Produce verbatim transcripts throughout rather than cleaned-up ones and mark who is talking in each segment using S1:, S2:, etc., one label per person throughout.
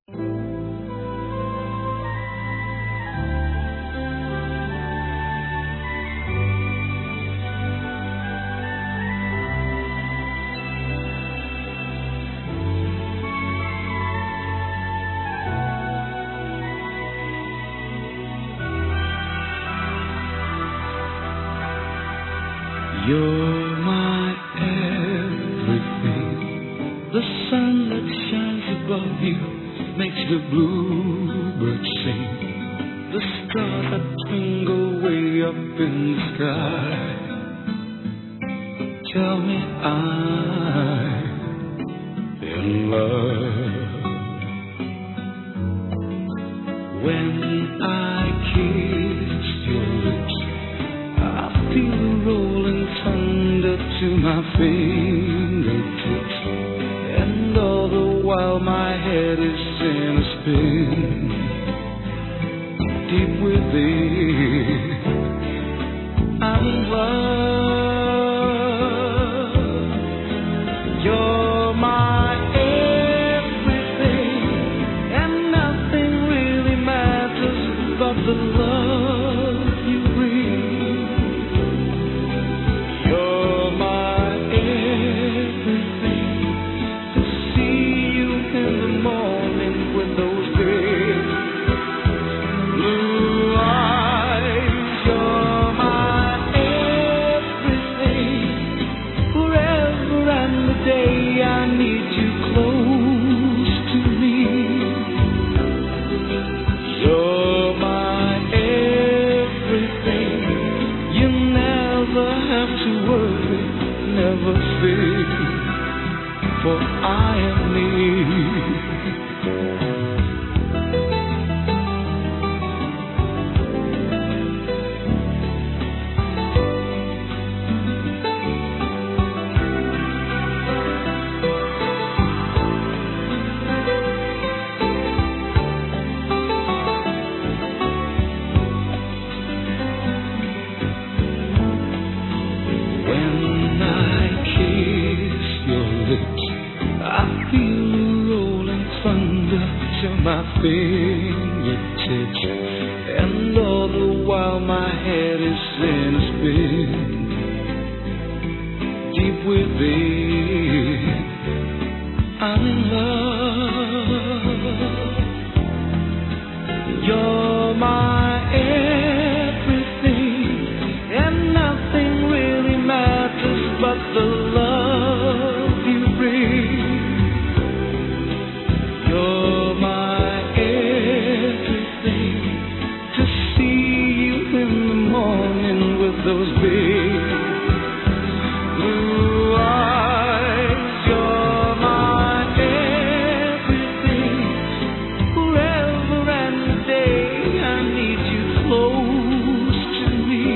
S1: You're my everything. The sun that shines above you makes the bluebird sing. The stars that twinkle way up in the sky tell me I'm in love. When I kiss your lips, I feel the rolling thunder to my fingertips, and all the while my head is in a spin. Deep within, I'm in love. You're my everything, and nothing really matters but the love you bring. You're my everything. To see you in the morning with those big blue eyes. You're my everything. Forever and the day I need you close to me. You're my everything. You never have to worry, never fear, for I am near. When I kiss your lips, I feel the rolling thunder to my fingertips, and all the while my head is in a spin. Deep within, I'm in love. You're my everything, and nothing really matters but the love you bring. You're my everything. To see you in the morning with those big blue eyes. You're my everything. Forever and the day I need you close to me.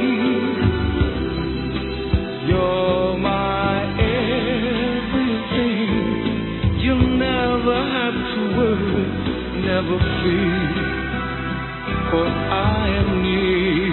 S1: You're my everything. You'll never have to worry, never fear, for I am near.